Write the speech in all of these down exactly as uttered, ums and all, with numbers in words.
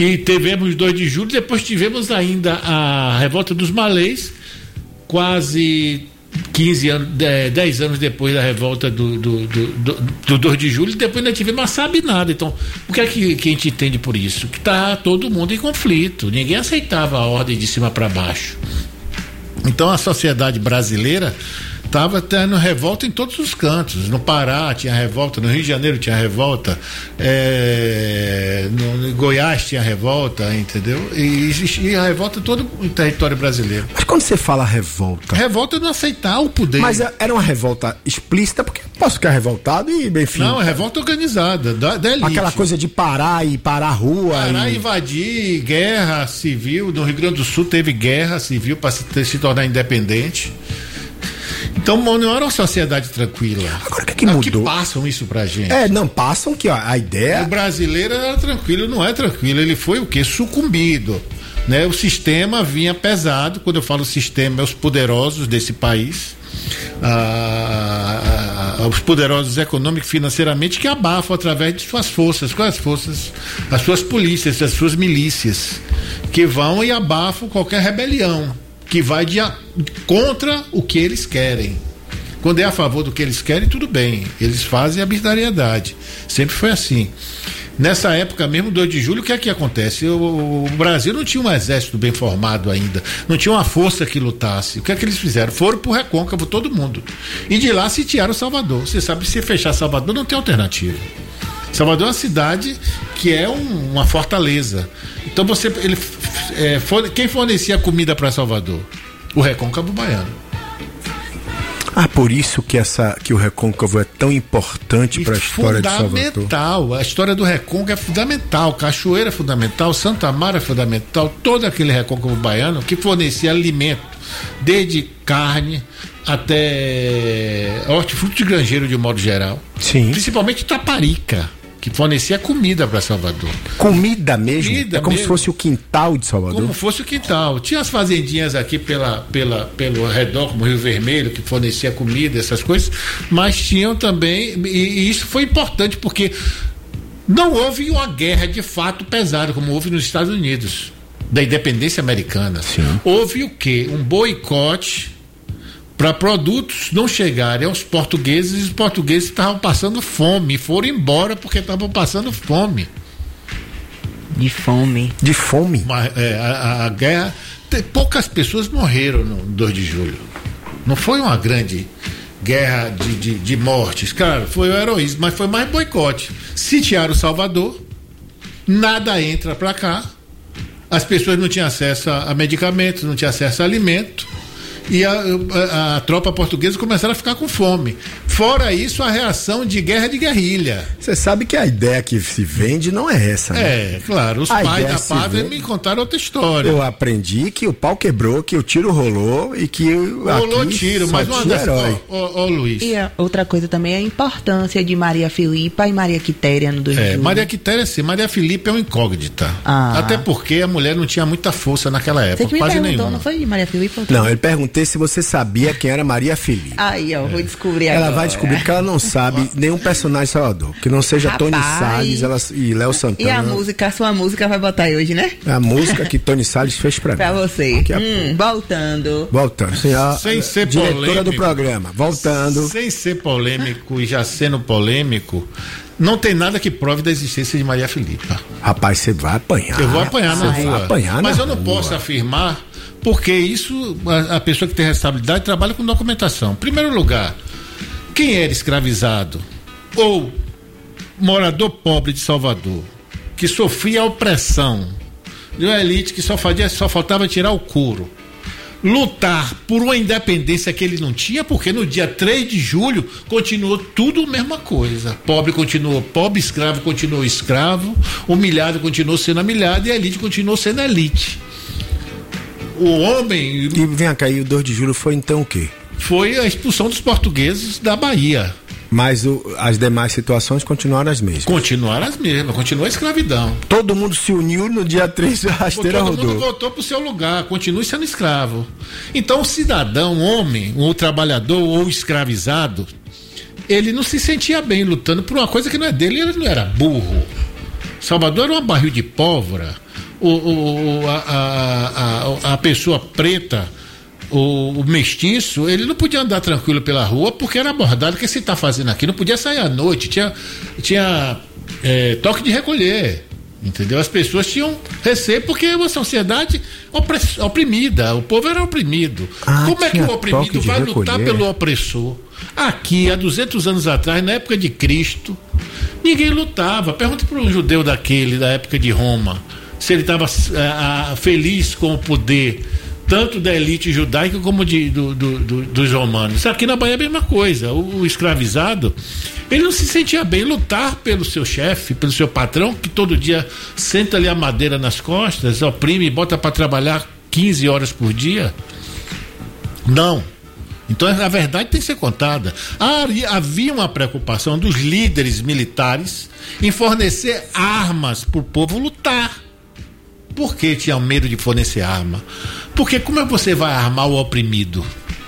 E tivemos dois de julho, depois tivemos ainda a revolta dos malês, quase quinze anos, dez anos depois da revolta do, do, do, do, do dois de julho, depois ainda tivemos a Sabinada. Então, o que é que, que a gente entende por isso? Que está todo mundo em conflito, ninguém aceitava a ordem de cima para baixo. Então a sociedade brasileira estava tendo revolta em todos os cantos. No Pará tinha revolta, no Rio de Janeiro tinha revolta, é, no, no Goiás tinha revolta, entendeu? E existia revolta em todo o território brasileiro. Mas quando você fala revolta... Revolta é não aceitar o poder. Mas era uma revolta explícita, porque posso ficar revoltado e, enfim... Não, é revolta organizada, da, da elite. Aquela coisa de parar e parar a rua... Parar e... invadir, guerra civil. No Rio Grande do Sul teve guerra civil para se, se tornar independente. Então não era uma sociedade tranquila. Agora o que, é que mudou? Que passam isso pra gente. É, não, passam que ó, a ideia... O brasileiro era tranquilo, não é tranquilo, ele foi o quê? Sucumbido, né? O sistema vinha pesado, quando eu falo sistema, é os poderosos desse país, ah, ah, os poderosos econômicos e financeiramente, que abafam através de suas forças. Quais as forças? As suas polícias, as suas milícias, que vão e abafam qualquer rebelião que vai de a, contra o que eles querem. Quando é a favor do que eles querem, tudo bem, eles fazem arbitrariedade, sempre foi assim. Nessa época mesmo, dois de julho, o que é que acontece? O, o Brasil não tinha um exército bem formado ainda, não tinha uma força que lutasse. O que é que eles fizeram? Foram pro Recôncavo, todo mundo, e de lá sitiaram Salvador. Você sabe, se fechar Salvador não tem alternativa. Salvador é uma cidade que é um, uma fortaleza. Então você, ele, é, for, quem fornecia comida para Salvador? O Recôncavo Baiano. Ah, por isso que essa, que o Recôncavo é tão importante para a história de Salvador. Fundamental. A história do Recôncavo é fundamental. Cachoeira é fundamental, Santa Amaro é fundamental. Todo aquele Recôncavo Baiano que fornecia alimento, desde carne até hortifruti de granjeiro de um modo geral. Sim. Principalmente Taparica, que fornecia comida para Salvador. Comida mesmo? Comida é como mesmo. se fosse o quintal de Salvador? Como fosse o quintal. Tinha as fazendinhas aqui pela, pela, pelo redor, como Rio Vermelho, que fornecia comida, essas coisas, mas tinham também, e, e isso foi importante porque não houve uma guerra de fato pesada, como houve nos Estados Unidos, da independência americana. Sim. Houve o quê? Um boicote para produtos não chegarem aos portugueses, e os portugueses estavam passando fome, foram embora porque estavam passando fome. De fome. De fome? Mas, é, a, a guerra, tem, poucas pessoas morreram no dois de julho. Não foi uma grande guerra de, de, de mortes, claro, foi o heroísmo, mas foi mais boicote. Sitiaram Salvador, nada entra para cá, as pessoas não tinham acesso a, a medicamentos, não tinham acesso a alimento, e a, a, a tropa portuguesa começaram a ficar com fome. Fora isso, a reação de guerra de guerrilha. Você sabe que a ideia que se vende não é essa, né? É, claro, os a pais da Pávia vende... me contaram outra história. Eu aprendi que o pau quebrou, que o tiro rolou e que rolou aqui tiro, mas uma das... Ó, Luiz. E a outra coisa também é a importância de Maria Filipa e Maria Quitéria no dois de É, julho. Maria Quitéria sim, Maria Filipa é uma incógnita. Ah. Até porque a mulher não tinha muita força naquela época, Você que me quase perguntou, nenhuma. não foi de Maria Filipa? Não, eu perguntei se você sabia quem era Maria Filipa. Aí, ó, vou descobrir Ela agora. vai descobrir porque ela não sabe nenhum personagem de Salvador, que não seja Rapaz. Tony Salles ela, e Léo Santana. E a música, a sua música vai botar aí hoje, né? A música que Tony Salles fez pra mim. Pra você. Daqui a Hum, voltando. Voltando. Sim, a, Sem ser diretora polêmico. do programa. Voltando. Sem ser polêmico e já sendo polêmico, não tem nada que prove da existência de Maria Filipa. Rapaz, você vai apanhar. Eu vou apanhar na Você rua. vai apanhar Mas na eu não rua. posso afirmar, porque isso, a, a pessoa que tem responsabilidade trabalha com documentação. Em primeiro lugar, quem era escravizado ou morador pobre de Salvador, que sofria a opressão de uma elite que só, fazia, só faltava tirar o couro, lutar por uma independência que ele não tinha, porque no dia três de julho continuou tudo a mesma coisa. Pobre continuou pobre, escravo continuou escravo, humilhado continuou sendo humilhado e a elite continuou sendo elite. O homem... E vem cá, e o dois de julho foi então o quê? Foi a expulsão dos portugueses da Bahia. Mas o, as demais situações continuaram as mesmas. Continuaram as mesmas, continuou a escravidão. Todo mundo se uniu no dia três, a rasteira Todo rodou. mundo voltou para o seu lugar, continue sendo escravo. Então o cidadão, homem, ou trabalhador ou escravizado, ele não se sentia bem lutando por uma coisa que não é dele, ele não era burro. Salvador era um barril de pólvora. o, o, a, a, a, a pessoa preta, o, o mestiço, ele não podia andar tranquilo pela rua porque era abordado. O que você está fazendo aqui? Não podia sair à noite, tinha, tinha é, toque de recolher, entendeu? As pessoas tinham receio porque é uma sociedade oprimida, o povo era oprimido. Ah, como é que o oprimido vai recolher. lutar pelo opressor? Aqui, há duzentos anos atrás, na época de Cristo, ninguém lutava. Pergunta para um judeu daquele, da época de Roma, se ele estava uh, feliz com o poder tanto da elite judaica como de, do, do, do, dos romanos. Aqui na Bahia é a mesma coisa. O, o escravizado, ele não se sentia bem lutar pelo seu chefe, pelo seu patrão, que todo dia senta ali a madeira nas costas, oprime e bota para trabalhar quinze horas por dia. Não. Então a verdade tem que ser contada. Havia uma preocupação dos líderes militares em fornecer armas para o povo lutar. Por que tinham medo de fornecer arma? Porque como é que você vai armar o oprimido?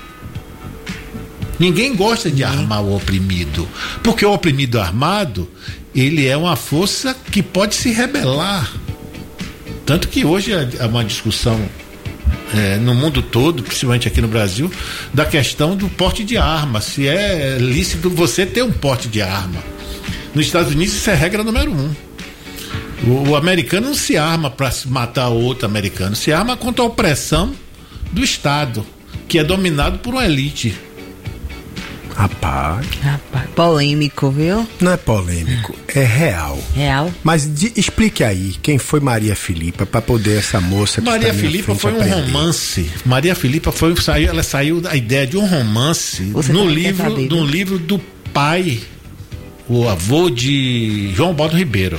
Ninguém gosta de armar o oprimido, porque o oprimido armado, ele é uma força que pode se rebelar. Tanto que hoje há uma discussão é, no mundo todo, principalmente aqui no Brasil, da questão do porte de arma, se é lícito você ter um porte de arma. Nos Estados Unidos isso é regra número um. O, o americano não se arma para matar o outro americano, se arma contra a opressão do Estado, que é dominado por uma elite. Rapaz. Rapaz, polêmico, viu? Não é polêmico, é real. Real? Mas de, explique aí quem foi Maria Filipa para poder essa moça que Maria Filipa foi um aprender. romance. Maria Filipa foi saiu, ela saiu da ideia de um romance Você no livro, saber, no livro do pai, o avô de João Baldo Ribeiro.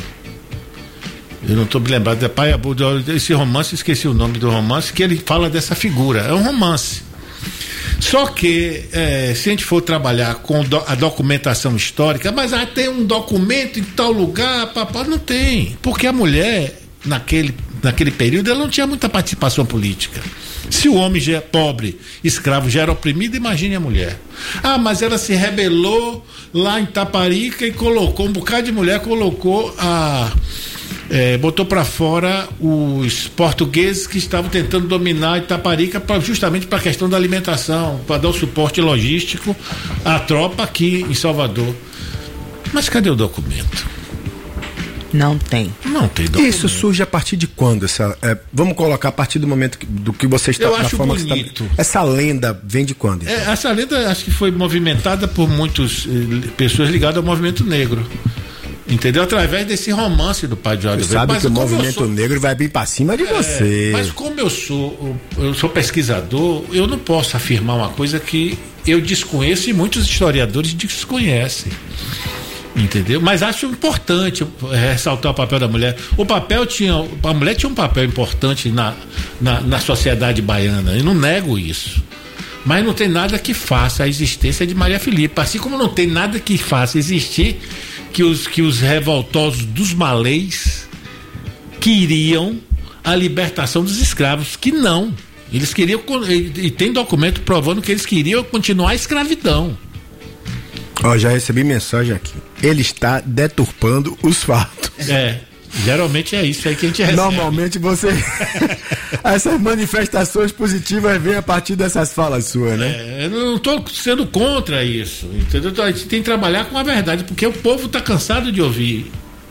Eu não estou me lembrado, é pai, avô, esse romance, esqueci o nome do romance, que ele fala dessa figura. É um romance. Só que, é, se a gente for trabalhar com do, a documentação histórica, mas ah, tem um documento em tal lugar, papai, não tem. Porque a mulher, naquele, naquele período, ela não tinha muita participação política. Se o homem já é pobre, escravo, já era oprimido, imagine a mulher. Ah, mas ela se rebelou lá em Taparica e colocou, um bocado de mulher colocou a... É, botou para fora os portugueses que estavam tentando dominar Itaparica pra, justamente para a questão da alimentação, para dar o suporte logístico à tropa aqui em Salvador. Mas cadê o documento? Não tem. Não tem documento. Isso surge a partir de quando? Essa, é, vamos colocar a partir do momento que, do que você está... Eu acho bonito. Está, essa lenda vem de quando? Então? É, essa lenda acho que foi movimentada por muitas eh, pessoas ligadas ao movimento negro. Entendeu? Através desse romance do pai de Jorge. Sabe mas que o movimento sou... negro vai vir para cima de é, você. Mas como eu sou, eu sou pesquisador, eu não posso afirmar uma coisa que eu desconheço e muitos historiadores desconhecem. Entendeu? Mas acho importante ressaltar o papel da mulher. O papel tinha, a mulher tinha um papel importante na, na, na sociedade baiana. Eu não nego isso. Mas não tem nada que faça a existência de Maria Filipa. Assim como não tem nada que faça existir que os, que os revoltosos dos malês queriam a libertação dos escravos, que não. Eles queriam, e, e tem documento provando que eles queriam continuar a escravidão. Ó, oh, já recebi mensagem aqui. Ele está deturpando os fatos. É. Geralmente é isso aí que a gente recebe. Normalmente você... Essas manifestações positivas vêm a partir dessas falas suas, né? É, eu não estou sendo contra isso, entendeu? A gente tem que trabalhar com a verdade, porque o povo está cansado de ouvir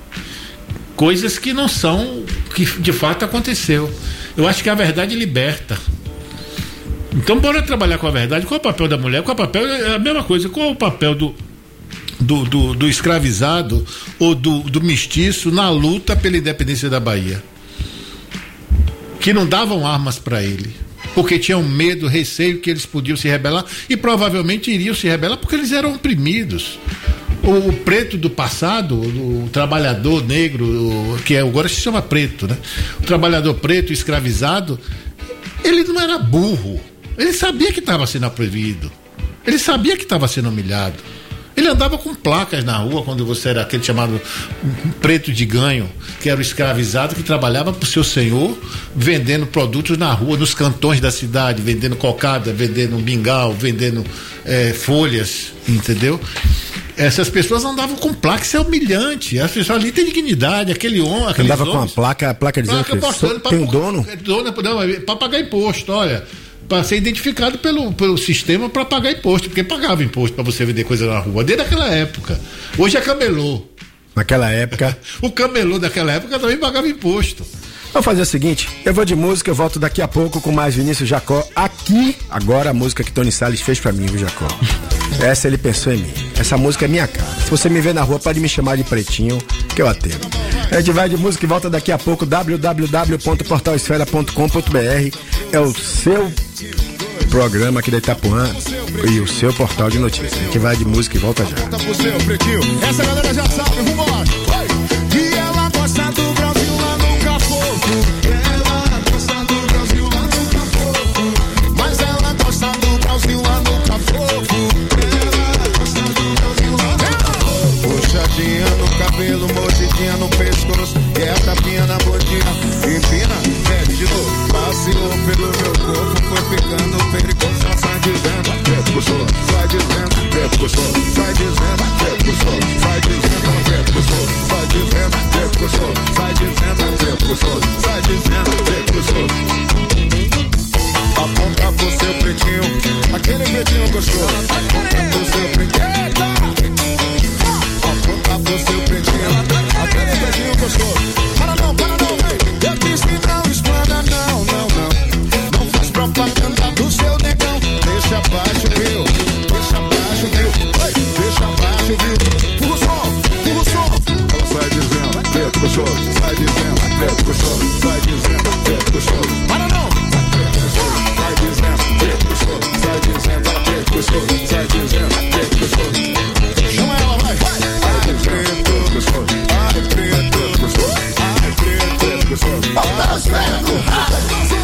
coisas que não são, que de fato aconteceu. Eu acho que a verdade liberta. Então bora trabalhar com a verdade. Qual é o papel da mulher? Qual é o papel? É a mesma coisa. Qual é o papel do Do, do, do escravizado ou do, do mestiço na luta pela independência da Bahia, que não davam armas para ele, porque tinham medo, receio que eles podiam se rebelar e provavelmente iriam se rebelar porque eles eram oprimidos. O, o preto do passado, o, o trabalhador negro, o, que é, agora se chama preto, né? O trabalhador preto escravizado, ele não era burro, ele sabia que estava sendo oprimido, ele sabia que estava sendo humilhado. Ele andava com placas na rua quando você era aquele chamado preto de ganho, que era o escravizado que trabalhava para o seu senhor, vendendo produtos na rua, nos cantões da cidade, vendendo cocada, vendendo mingau, vendendo é, folhas, entendeu? essas pessoas andavam com placa, isso é humilhante. As pessoas ali têm dignidade, aquele homem. Andava com a placa, a placa dizendo placa que sou, tem um dono? Dono para pagar imposto, olha. Para ser identificado pelo, pelo sistema para pagar imposto, porque pagava imposto para você vender coisa na rua, desde aquela época. Hoje é camelô. Naquela época. O camelô daquela época também pagava imposto. Vamos fazer o seguinte, eu vou de música, eu volto daqui a pouco com mais Vinícius Jacó aqui, agora a música que Tony Salles fez pra mim, viu, Jacó? Essa ele pensou em mim, essa música é minha cara. Se você me ver na rua, pode me chamar de Pretinho, que eu atendo. A gente vai de música e volta daqui a pouco, w w w ponto portal esfera ponto com ponto b r é o seu programa aqui da Itapuã e o seu portal de notícias. A gente vai de música e volta já. Essa galera já sabe, vambora! E ela gosta do Brasil lá no Ela gosta do Brasil lá no Cafofo. Mas ela gosta do Brasil lá no Cafofo. Ela gosta do Brasil lá no Cafofo. Puxadinha no cabelo, mordidinha no pescoço. E é tapinha na bundinha. Empina, mete de novo. Passeou pelo meu corpo, foi ficando perigoso. Sai dizendo, é gostoso. Sai dizendo, é gostoso. Sai dizendo, é gostoso. Sai dizendo, é gostoso. Sai dizendo, é gostoso. Sai dizendo, é gostoso. Sai dizendo, é gostoso. Aponta pro seu pretinho, aquele pretinho gostoso. Aponta pro seu pretinho. Aponta pro seu pretinho, aquele pretinho gostoso. Para não, para não, vem. Eu disse não explana, não, não, não. Não faz propaganda do seu negão. Deixa abaixo, viu? Deixa abaixo, viu? Deixa abaixo, viu? Fura o som, fura o som. Ela sai dizendo, é gostoso. Sai dizendo, é gostoso. Sai dizendo, é gostoso. Para não! Sai dizendo, é gostoso. Sai dizendo, é gostoso. Sai dizendo, é gostoso. Chama ela, vai! Ai, preto, gostoso. Ai, preto, gostoso. Ai, preto, gostoso. Volta os pés do rádio.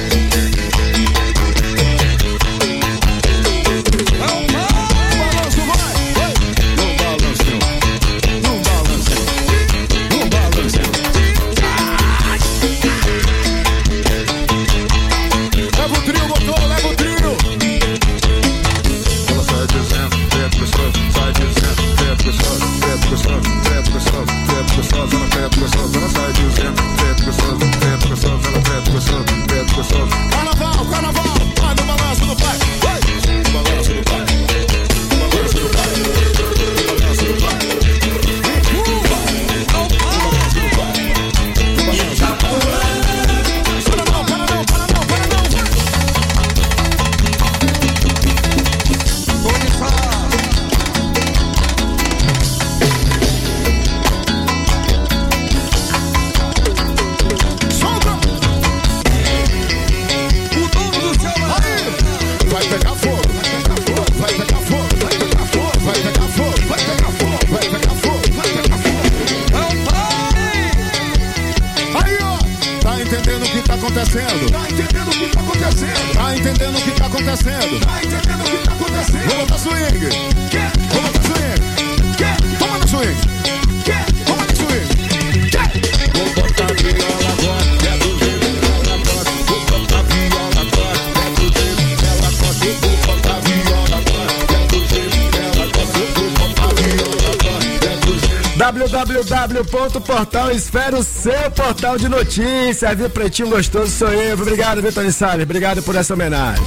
Carnaval, carnaval, vai no balanço do pai, vai, no balanço do pai, no balanço do pai, no balanço do pai, no balanço do pai, no balanço do pai. Para não, para não, para não, para não. Solta! O dono do céu aí vai pegar fogo, vai pegar fogo, vai pegar fogo, vai pegar fogo, vai pegar fogo, vai pegar fogo, vai pegar fogo. É o pai! Aí, ó, tá entendendo o que tá acontecendo? Tá entendendo o que tá acontecendo? Tá entendendo o que tá acontecendo? Tá entendendo o que tá acontecendo? Vou botar swing, vou botar swing, toma no swing, toma no swing. Vou botar viola agora, é do jeito que ela gosta. Vou botar viola agora, é do jeito que ela gosta. Vou botar viola agora, é do jeito que ela gosta. Vou botar viola agora, é do jeito. w w w ponto portal esfera, o seu portal de notícias, viu, Pretinho Gostoso, sou eu. Obrigado, viu, Tony Salles? Obrigado por essa homenagem.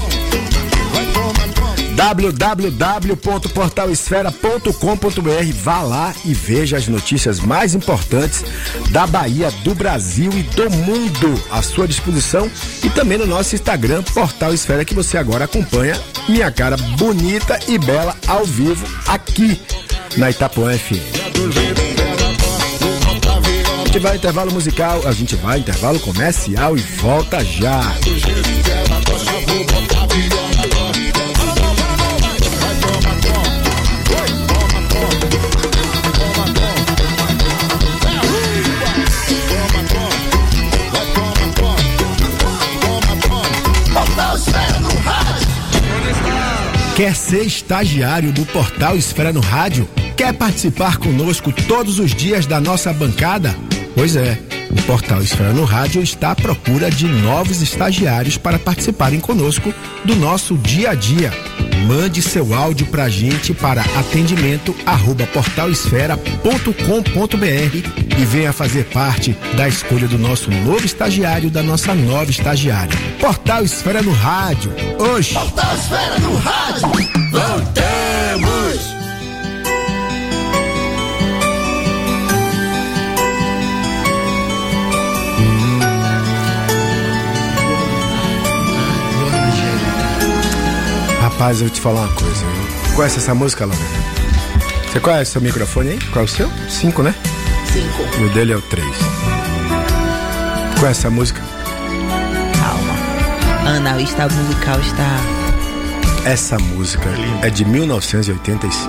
w w w ponto portal esfera ponto com ponto b r. Vá lá e veja as notícias mais importantes da Bahia, do Brasil e do mundo à sua disposição, e também no nosso Instagram, Portal Esfera, que você agora acompanha minha cara bonita e bela ao vivo aqui na Itapuã F M. A gente vai ao intervalo musical, a gente vai ao intervalo comercial e volta já. Quer ser estagiário do Portal Esfera no Rádio? Quer participar conosco todos os dias da nossa bancada? Pois é, O Portal Esfera no Rádio está à procura de novos estagiários para participarem conosco do nosso dia a dia. Mande seu áudio pra gente para atendimento arroba portalesfera ponto com ponto br e venha fazer parte da escolha do nosso novo estagiário, da nossa nova estagiária. Portal Esfera no Rádio. Hoje. Portal Esfera no Rádio. Voltamos. Rapaz, eu vou te falar uma coisa. Conhece essa música, Laura? Você conhece seu microfone aí? Qual é o seu? Cinco, né? Cinco. E o dele é o três. Conhece essa música? Calma. Ana, o estado musical está... Essa música é de mil novecentos e oitenta e cinco.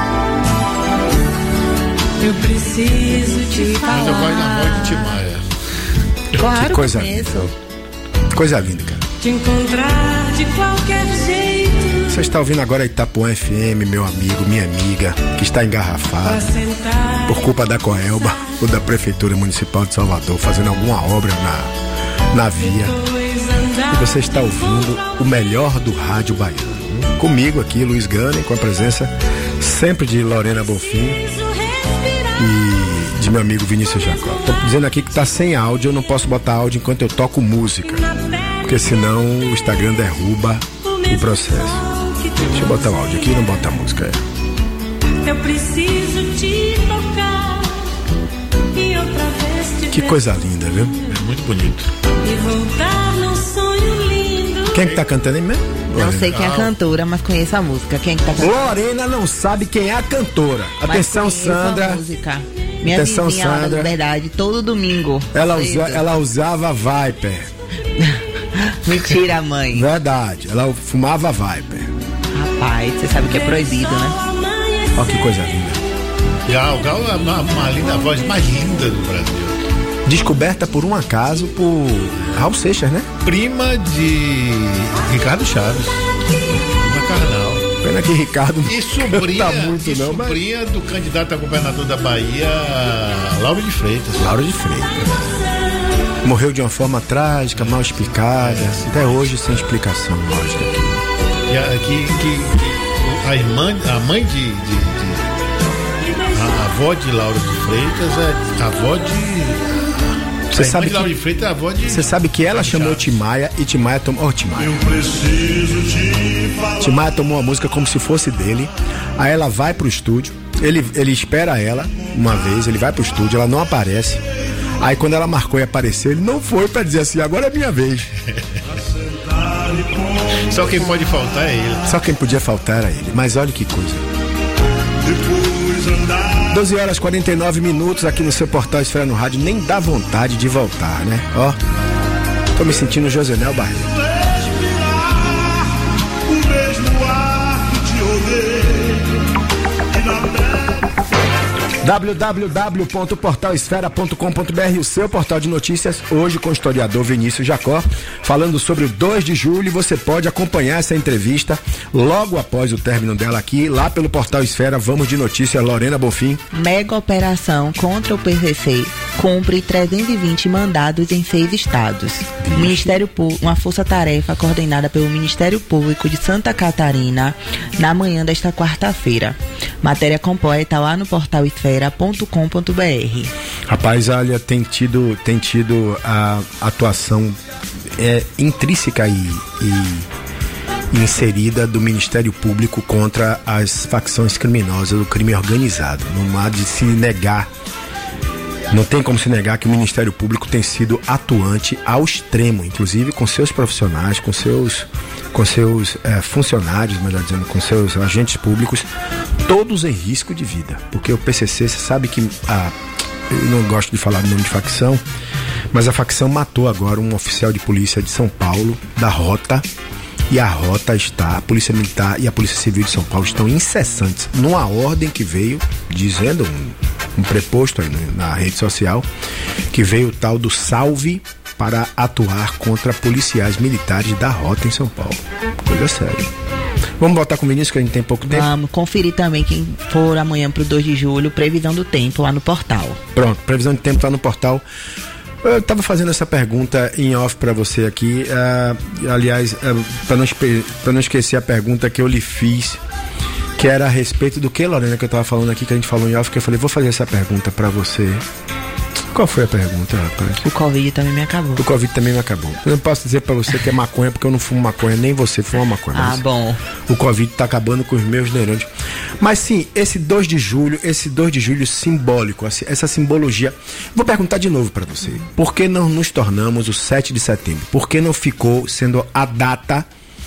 Eu preciso te falar. Ainda vai na voz de Timaya. Claro Que coisa que eu conheço. Coisa linda, cara. Te encontrar de qualquer jeito. Você está ouvindo agora Itapuã F M, meu amigo, minha amiga, que está engarrafado por culpa da Coelba ou da Prefeitura Municipal de Salvador, fazendo alguma obra na, na via. E você está ouvindo o melhor do rádio baiano. Comigo aqui, Luiz Gane, com a presença sempre de Lorena Bonfim e de meu amigo Vinícius Jacó. Tô dizendo aqui que tá sem áudio, eu não posso botar áudio enquanto eu toco música, porque senão o Instagram derruba o processo. Deixa eu botar o áudio aqui e não botar a música. É. Eu preciso te tocar e outra vez te Que coisa linda, viu? É muito bonito. e voltar num sonho lindo. Quem que tá cantando aí mesmo? Não Lorena. sei quem é a cantora, mas conheço a música. Quem que tá cantando? Lorena não sabe quem é a cantora. Mas Atenção, conheço a Sandra. música. Minha Atenção, vizinha lá da Sandra. Liberdade, todo domingo. Ela, cedo. usa, ela usava Viper. Mentira, mãe. Verdade. Ela fumava Viper. Rapaz, você sabe que é proibido, né? Olha que coisa linda. Gal, Gal é uma, uma linda a voz mais linda do Brasil. Descoberta por um acaso por Raul Seixas, né? Prima de Ricardo Chaves. Prima carnal. Pena que Ricardo E sobrinha, canta muito, e não, mas... sobrinha do candidato a governador da Bahia, Lauro de Freitas. Lauro de Freitas. Morreu de uma forma trágica, mal explicada. Até hoje sem explicação lógica. E a, que, que, que a irmã, a mãe de, de, de a avó de Lauro de Freitas é a avó de Você a irmã sabe de que- Lauro de Freitas é a avó de Você sabe que ela Chaves. chamou Timaya e Timaya tomou. Oh, Timaya. Timaya tomou a música como se fosse dele. Aí ela vai pro estúdio. Ele, ele espera ela uma vez, ele vai pro estúdio, ela não aparece. Aí quando ela marcou e apareceu, ele não foi pra dizer assim, agora é minha vez. Só quem pode faltar é ele. Só quem podia faltar era ele. Mas olha que coisa. doze horas e quarenta e nove minutos aqui no seu Portal Esfera no Rádio. Nem dá vontade de voltar, né? Ó, tô me sentindo Josenel Barreto. O mesmo ar que te odeio. E na w w w ponto portal esfera ponto com ponto b r, o seu portal de notícias, hoje com o historiador Vinícius Jacó, falando sobre o dois de julho. Você pode acompanhar essa entrevista logo após o término dela aqui, lá pelo Portal Esfera. Vamos de notícia, Lorena Bonfim. Mega operação contra o P C C cumpre trezentos e vinte mandados em seis estados. O Ministério Público, uma força-tarefa coordenada pelo Ministério Público de Santa Catarina, na manhã desta quarta-feira. Matéria completa lá no portal esfera ponto com ponto b r. Rapaz, olha, tem tido, tem tido a atuação é, intrínseca e, e inserida do Ministério Público contra as facções criminosas do crime organizado. Não há de se negar, não tem como se negar que o Ministério Público tem sido atuante ao extremo, inclusive com seus profissionais, com seus, com seus é, funcionários, melhor dizendo, com seus agentes públicos, todos em risco de vida. Porque o P C C, você sabe que a, eu não gosto de falar do nome de facção, mas a facção matou agora um oficial de polícia de São Paulo, da Rota, e a Rota está, a Polícia Militar e a Polícia Civil de São Paulo estão incessantes, numa ordem que veio, dizendo, um, um preposto aí na rede social, que veio o tal do salve para atuar contra policiais militares da Rota em São Paulo. Coisa séria. Vamos voltar com o Vinícius, que a gente tem pouco tempo. Vamos conferir também quem for amanhã pro dois de julho, previsão do tempo lá no portal. Pronto, previsão de tempo tá no portal. Eu estava fazendo essa pergunta em off para você aqui, uh, aliás, uh, para não, para não esquecer a pergunta que eu lhe fiz, que era a respeito do que, Lorena, que eu estava falando aqui, que a gente falou em off, que eu falei, vou fazer essa pergunta para você. Qual foi a pergunta, rapaz? O Covid também me acabou. O Covid também me acabou. Eu não posso dizer pra você que é maconha, porque eu não fumo maconha, nem você fuma maconha. Ah, bom. O Covid tá acabando com os meus neurônios. Mas sim, esse dois de julho, esse dois de julho simbólico, essa simbologia. Vou perguntar de novo pra você. Por que não nos tornamos o sete de setembro? Por que não ficou sendo a data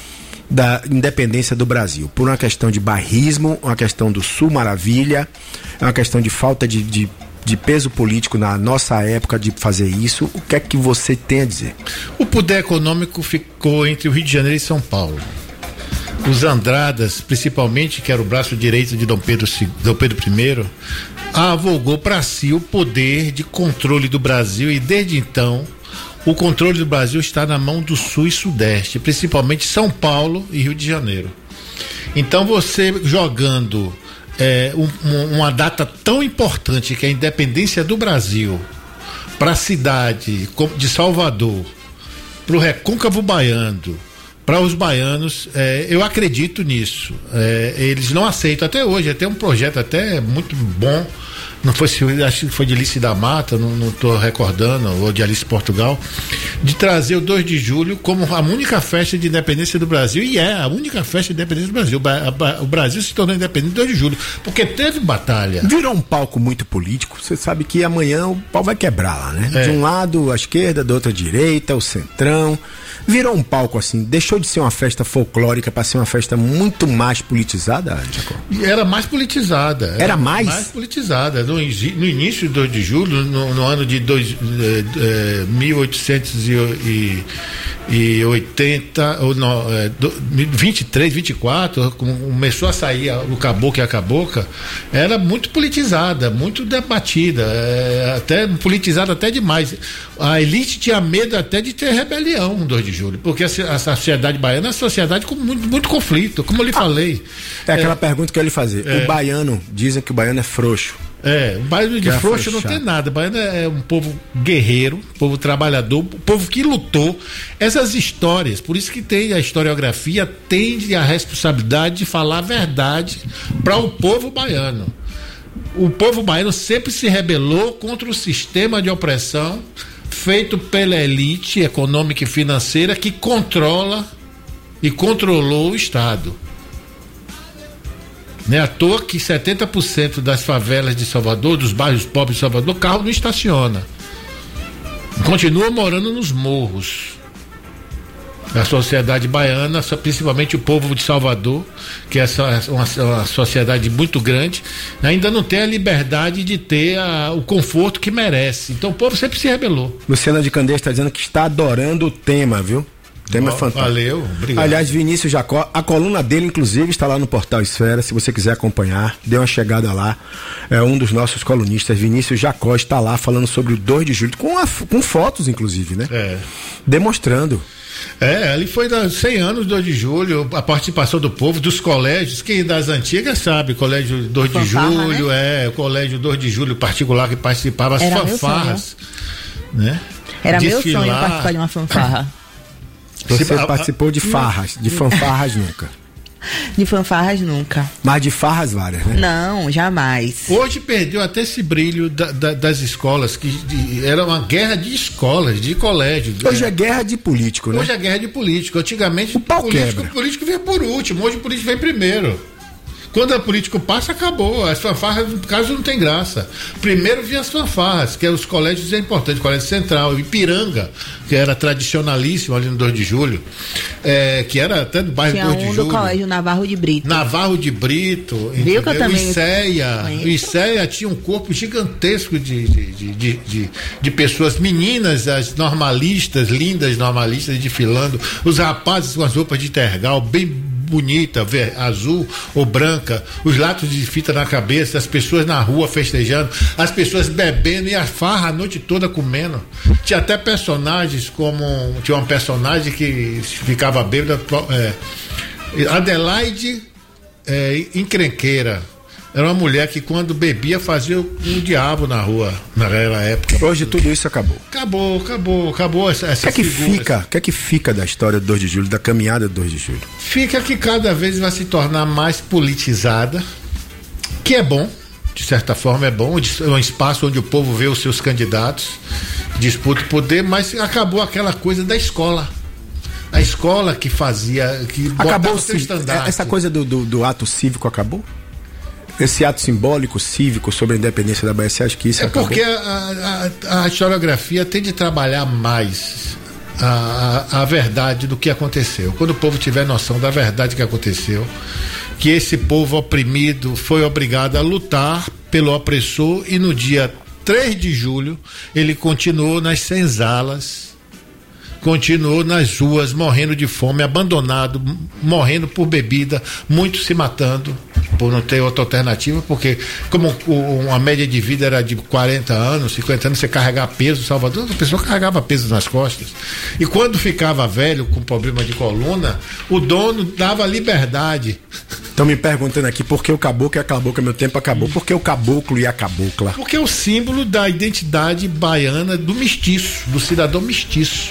da independência do Brasil? Por uma questão de bairrismo, uma questão do Sul Maravilha, uma questão de falta de, de de peso político na nossa época de fazer isso. O que é que você tem a dizer? O poder econômico ficou entre o Rio de Janeiro e São Paulo. Os Andradas, principalmente, que era o braço direito de Dom Pedro, Dom Pedro I, avogou para si o poder de controle do Brasil, e desde então o controle do Brasil está na mão do Sul e Sudeste, principalmente São Paulo e Rio de Janeiro. Então você jogando É, um, uma data tão importante que é a independência do Brasil para a cidade de Salvador, para o recôncavo baiano, para os baianos, é, eu acredito nisso. É, eles não aceitam até hoje. Até um projeto até muito bom, não foi, acho que foi de Alice da Mata, não estou recordando, ou de Alice Portugal, de trazer o dois de julho como a única festa de independência do Brasil, e é a única festa de independência do Brasil. O Brasil se tornou independente dois de julho, porque teve batalha. Virou um palco muito político, você sabe que amanhã o pau vai quebrar lá, né? É. De um lado a esquerda, do outro a direita, o centrão. Virou um palco assim, deixou de ser uma festa folclórica para ser uma festa muito mais politizada, Jacó? Era mais politizada. Era, era mais? Mais politizada. No, no início de dois de julho, no, no ano de dois, eh, eh, mil oitocentos e oitenta, ou no, eh, vinte e três, vinte e quatro, começou a sair o caboclo e a cabocla, era muito politizada, muito debatida, eh, até politizada até demais. A elite tinha medo até de ter rebelião no dois de julho, porque a, a sociedade baiana é uma sociedade com muito, muito conflito, como eu lhe ah, falei. É aquela é, pergunta que eu ia lhe fazer. É, o baiano, dizem que o baiano é frouxo. É, o baiano de frouxo não tem nada. O baiano é um povo guerreiro, um povo trabalhador, um povo que lutou. Essas histórias, por isso que tem a historiografia, tem a responsabilidade de falar a verdade para o povo baiano. O povo baiano sempre se rebelou contra o sistema de opressão feito pela elite econômica e financeira que controla e controlou o Estado. Não é à toa que setenta por cento das favelas de Salvador, dos bairros pobres de Salvador, carro não estaciona. Continua morando nos morros. A sociedade baiana, principalmente o povo de Salvador, que é uma, uma sociedade muito grande, ainda não tem a liberdade de ter a, o conforto que merece. Então o povo sempre se rebelou. Luciana de Candeias está dizendo que está adorando o tema, viu? O tema oh, é fantástico. Valeu, obrigado. Aliás, Vinícius Jacó, a coluna dele, inclusive, está lá no Portal Esfera. Se você quiser acompanhar, dê uma chegada lá. É um dos nossos colunistas, Vinícius Jacó, está lá falando sobre o dois de julho, com, a, com fotos, inclusive, né? É. Demonstrando. É, ali foi da cem anos, dois de julho, a participação do povo, dos colégios, quem das antigas sabe, colégio dois de julho, né? É, o colégio dois de julho particular que participava, as Era fanfarras, né? Era Desfilar. meu sonho participar de uma fanfarra. Você participou de farras, de fanfarras nunca. De fanfarras nunca. Mas de farras várias, né? Não, jamais. Hoje perdeu até esse brilho da, da, das escolas, que de, era uma guerra de escolas, de colégio. Hoje é, é guerra de político, né? Hoje é guerra de político. Antigamente o pau político, quebra. O político veio por último, hoje o político vem primeiro. Quando o político passa, acabou. As fanfarras, no caso, não tem graça. Primeiro vinha as fanfarras, que eram os colégios importantes, o Colégio Central, Ipiranga, que era tradicionalíssimo ali no dois de julho, é, que era até no bairro Tinha dois de um julho. do Colégio Navarro de Brito. Navarro de Brito. Viu que eu também... O Iceia, o Iceia tinha um corpo gigantesco de, de, de, de, de, de pessoas, meninas, as normalistas, lindas normalistas, desfilando, os rapazes com as roupas de tergal, bem bonita, ver, azul ou branca, os laços de fita na cabeça, as pessoas na rua festejando, as pessoas bebendo e a farra a noite toda comendo. Tinha até personagens como, tinha uma personagem que ficava bêbada, é, Adelaide é, encrenqueira, Era uma mulher que quando bebia fazia um diabo na rua, naquela época. Hoje tudo isso acabou. Acabou, acabou, acabou essa, essa O que é que figura. fica? O que é que fica da história do dois de julho, da caminhada do dois de julho? Fica que cada vez vai se tornar mais politizada, que é bom, de certa forma é bom, é um espaço onde o povo vê os seus candidatos, disputa o poder, mas acabou aquela coisa da escola. A escola que fazia, que Acabou botava seu sim, estandarte. essa coisa do, do, do ato cívico acabou? Esse ato simbólico, cívico sobre a independência da Bahia, você acha que isso É acabou? porque a, a, a historiografia tem de trabalhar mais a, a, a verdade do que aconteceu. Quando o povo tiver noção da verdade que aconteceu, que esse povo oprimido foi obrigado a lutar pelo opressor e no dia três de julho ele continuou nas senzalas, continuou nas ruas, morrendo de fome, abandonado, morrendo por bebida, muitos se matando por não ter outra alternativa, porque como uma média de vida era de quarenta anos, cinquenta anos, você carregar peso, Salvador, a pessoa carregava peso nas costas. E quando ficava velho, com problema de coluna, o dono dava liberdade. Estão me perguntando aqui por que o caboclo e a cabocla, meu tempo acabou. Por que o caboclo e a cabocla? Porque é o símbolo da identidade baiana do mestiço, do cidadão mestiço.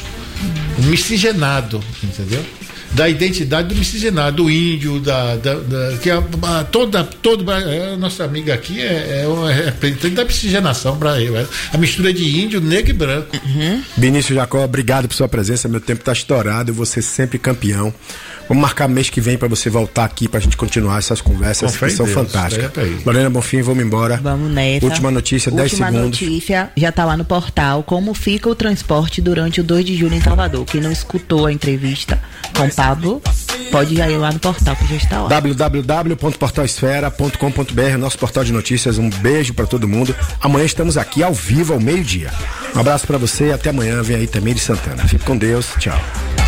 O miscigenado, entendeu? Da identidade do miscigenado, do índio, da, da, da que a, a, toda, todo a nossa amiga aqui é, é uma representante da miscigenação brasileira, a mistura de índio, negro e branco. Uhum. Benício Jacó, obrigado por sua presença, meu tempo está estourado, você sempre campeão. Vamos marcar mês que vem para você voltar aqui pra gente continuar essas conversas que são Deus, fantásticas. Lorena Bonfim, vamos embora. Vamos nessa. Última notícia, dez segundos. Última notícia, já tá lá no portal, como fica o transporte durante o dois de julho em Salvador. Quem não escutou a entrevista com o Pablo, pode já ir lá no portal que já está lá. w w w ponto portal esfera ponto com ponto b r, nosso portal de notícias. Um beijo pra todo mundo. Amanhã estamos aqui ao vivo ao meio-dia. Um abraço pra você e até amanhã. Vem aí também de Santana. Fique com Deus. Tchau.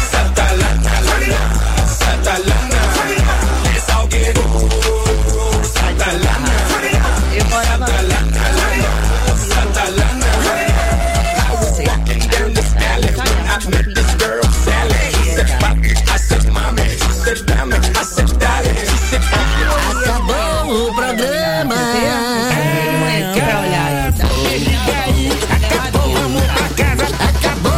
Eu morava Acabou o programa. pra olhar. Acabou, vamos pra casa. Acabou.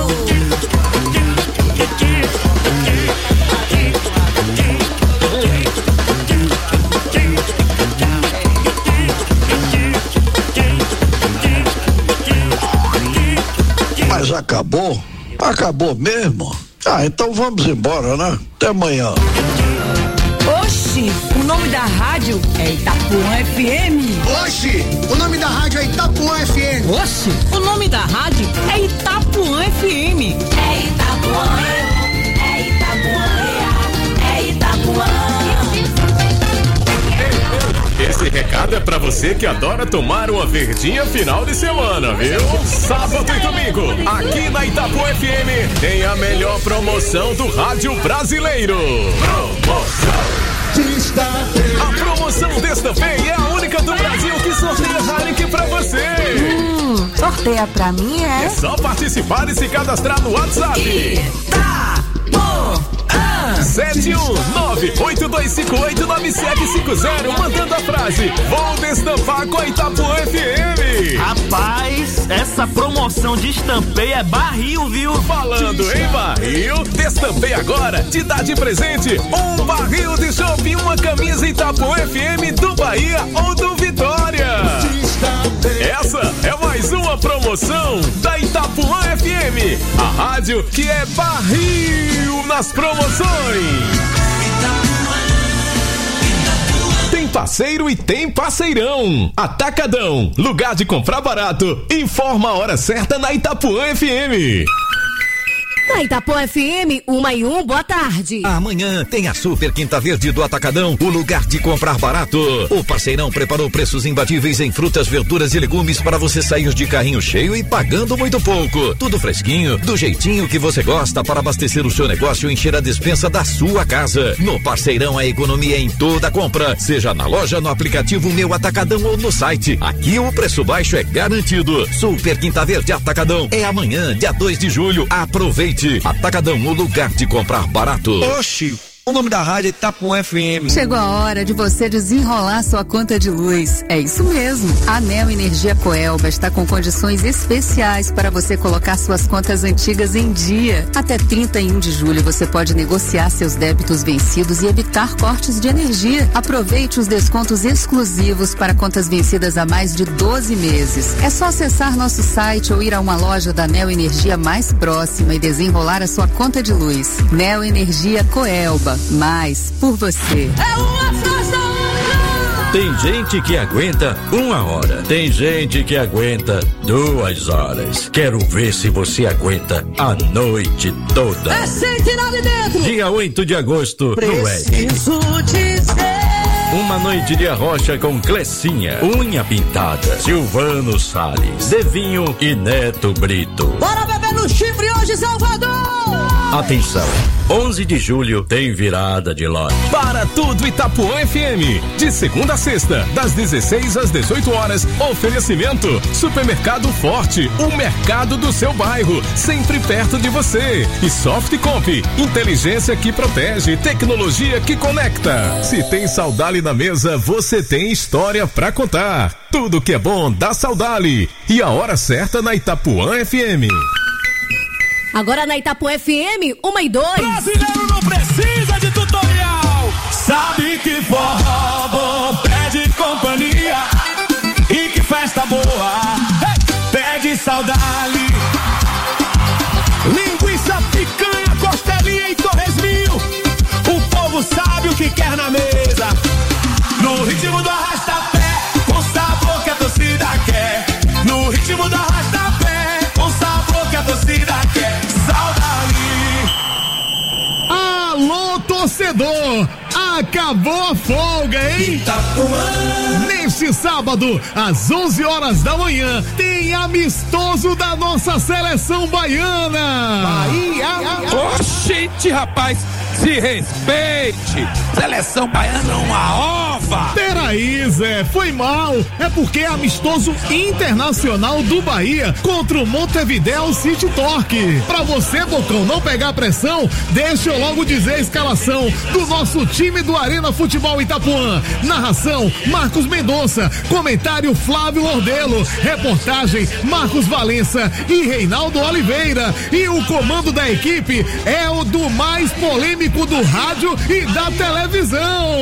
Mas acabou? Acabou mesmo? Ah, então vamos embora, né? Até amanhã. Oxi, o nome da rádio é Itapuã F M. Oxi, o nome da rádio é Itapuã F M. Oxi, o nome da rádio é Itapuã F M. É Itapuã, é Itapuã, é Itapuã. Esse recado é pra você que adora tomar uma verdinha final de semana, viu? Sábado e domingo, aqui na Itapuã F M, tem a melhor promoção do rádio brasileiro. Promoção A promoção Destapei é a única do Brasil que sorteia Heineken pra você. Hum, sorteia pra mim, é? É só participar e se cadastrar no WhatsApp. sete um nove oito dois cinco oito nove sete cinco zero, mandando a frase: vou destampar com a Itapuã F M. Rapaz, essa promoção de Destampei é barril, viu? Falando em barril, Destampei agora te dá de presente um barril de chopp e uma camisa Itapuã F M do Bahia ou do Vitória. Essa é mais uma promoção da Itapuã F M, a rádio que é barril nas promoções. Tem parceiro e tem parceirão. Atacadão, lugar de comprar barato. Informa a hora certa na Itapuã F M. Na Itapuã F M, uma e um, boa tarde. Amanhã tem a Super Quinta Verde do Atacadão, o lugar de comprar barato. O parceirão preparou preços imbatíveis em frutas, verduras e legumes para você sair de carrinho cheio e pagando muito pouco. Tudo fresquinho, do jeitinho que você gosta para abastecer o seu negócio e encher a despensa da sua casa. No parceirão a economia em toda a compra, seja na loja, no aplicativo Meu Atacadão ou no site. Aqui o preço baixo é garantido. Super Quinta Verde Atacadão é amanhã, dia dois de julho. Aproveite. Atacadão, o lugar de comprar barato. Oxi, O nome da rádio é Itapuã F M. Chegou a hora de você desenrolar sua conta de luz. É isso mesmo. A Neo Energia Coelba está com condições especiais para você colocar suas contas antigas em dia. Até trinta e um de julho você pode negociar seus débitos vencidos e evitar cortes de energia. Aproveite os descontos exclusivos para contas vencidas há mais de doze meses. É só acessar nosso site ou ir a uma loja da Neo Energia mais próxima e desenrolar a sua conta de luz. Neo Energia Coelba. Mais por você. É uma festa! Tem gente que aguenta uma hora. Tem gente que aguenta duas horas. Quero ver se você aguenta a noite toda. É sentir ali dentro! Dia oito de agosto, no Ed. Preciso dizer. Uma noite de arrocha com Clecinha, Unha Pintada, Silvano Salles, Devinho e Neto Brito. Bora beber no chifre hoje, Salvador! Atenção, onze de julho tem virada de lote. Para tudo Itapuã F M, de segunda a sexta, das dezesseis às dezoito horas, oferecimento Supermercado Forte, o mercado do seu bairro, sempre perto de você. E Softcomp, inteligência que protege, tecnologia que conecta. Se tem Saudali na mesa, você tem história pra contar. Tudo que é bom dá Saudali. E a hora certa na Itapuã F M. Agora na Itapuã F M, uma e dois. Brasileiro não precisa de tutorial. Sabe que forró bom pede companhia. E que festa boa pede Saudali. Linguiça, picanha, costelinha e torresminho. O povo sabe o que quer na mesa. No ritmo do arrasta-pé, com sabor que a torcida quer. No ritmo do arrasta-pé, com sabor que a torcida quer. Alô, torcedor! Acabou a folga, hein? Itapuã. Neste sábado, às onze horas da manhã, tem amistoso da nossa seleção baiana. Bahia. Oxente, rapaz, se respeite. Seleção baiana é uma ova. Peraí, Zé, foi mal. É porque é amistoso internacional do Bahia contra o Montevideo City Torque. Pra você, Bocão, não pegar pressão, deixa eu logo dizer a escalação do nosso time do Arena Futebol Itapuã. Narração, Marcos Mendonça. Comentário, Flávio Lordelo. Reportagem, Marcos Valença e Reinaldo Oliveira. E o comando da equipe é o do mais polêmico do rádio e da televisão.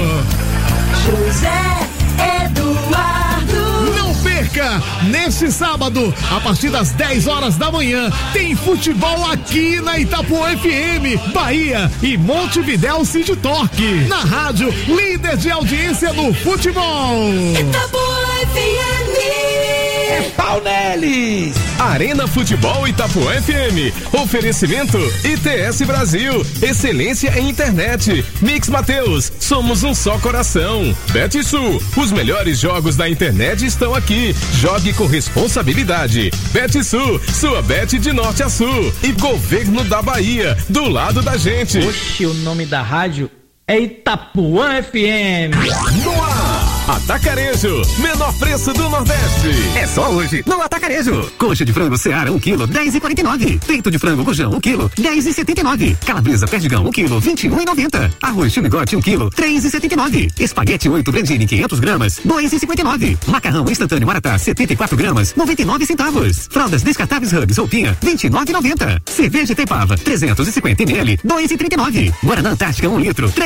José Eduardo. Não perca! Neste sábado, a partir das dez horas da manhã, tem futebol aqui na Itapuã F M, Bahia e Montevideo City Torque. Na rádio, líder de audiência no futebol. Itapuã F M. É pau neles! Arena Futebol Itapuã F M. Oferecimento I T S Brasil. Excelência em internet. Mix Mateus. Somos um só coração. BetSul. Os melhores jogos da internet estão aqui. Jogue com responsabilidade. BetSul. Sua bet de norte a sul. E Governo da Bahia. Do lado da gente. Oxe, o nome da rádio é Itapuã F M. No ar. Atacarejo, menor preço do Nordeste. É só hoje no Atacarejo. Coxa de frango Seara, um quilo, dez e quarenta e nove. Peito de frango Gujão, um quilo, dez e setenta e nove. Calabresa Perdigão, um quilo, vinte e um e noventa. Arroz Chimigote, um quilo, três e setenta e nove. Espaguete oito Brandini, quinhentos gramas, dois e cinquenta e nove. Macarrão instantâneo Maratá, setenta e quatro gramas, noventa e nove centavos. Fraldas descartáveis Huggies Roupinha, vinte e nove e noventa. Cerveja Tepava, trezentos e cinquenta mililitros, dois e trinta e nove. Guaraná Antártica, um litro,